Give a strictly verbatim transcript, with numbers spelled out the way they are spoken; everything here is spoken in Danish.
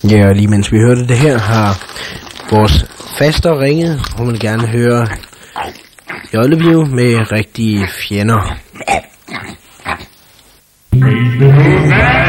Ja, og lige mens vi hørte det her, har vores faster ringet. Hun vil gerne høre Jolleview med rigtige fjender.